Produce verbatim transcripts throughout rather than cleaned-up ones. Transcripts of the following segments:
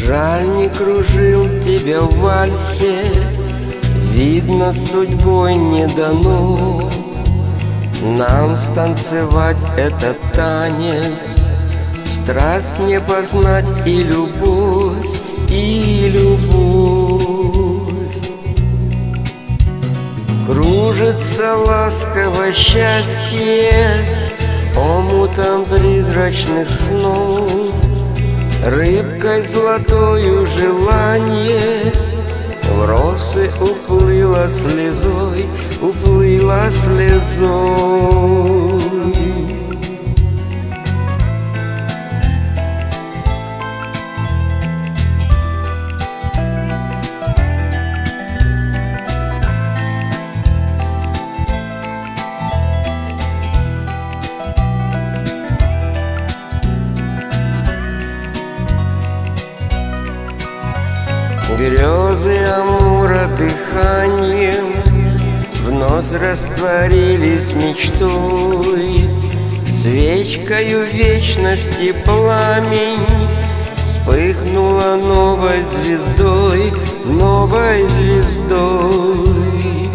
Жаль, не кружил тебя в вальсе, видно, судьбой не дано нам станцевать этот танец. Страсть не познать и любовь, и любовь. Кружится ласково счастье омутом призрачных снов, рыбкой золотою желание в росы уплыло слезой, уплыло слезой. Грезы Амура дыханием вновь растворились мечтой. Свечкою вечности пламень вспыхнула новой звездой, новой звездой.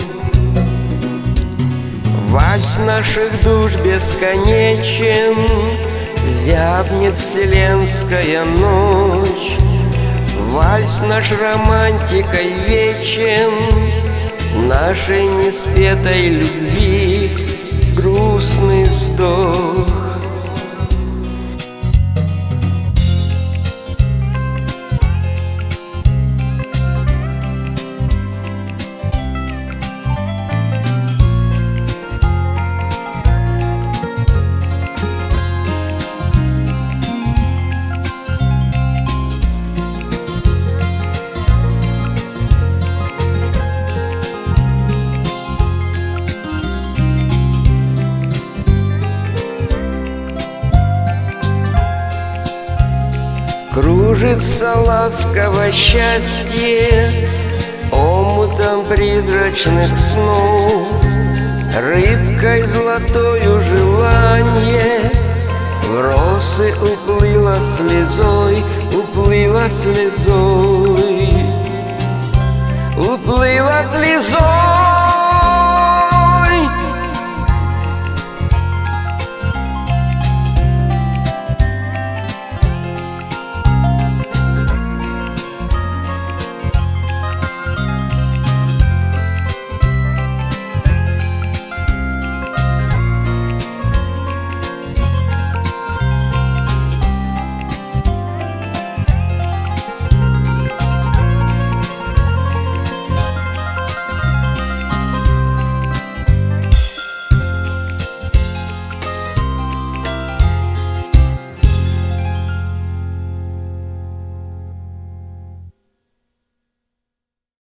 Вальс наших душ бесконечен, зябнет вселенская ночь. Вальс наш романтикой вечен, нашей неспетой любви грустный вздох. Кружится ласково счастье омутом призрачных снов, рыбкой золотою желание в росы уплыло слезой, уплыло слезой, уплыло слезой.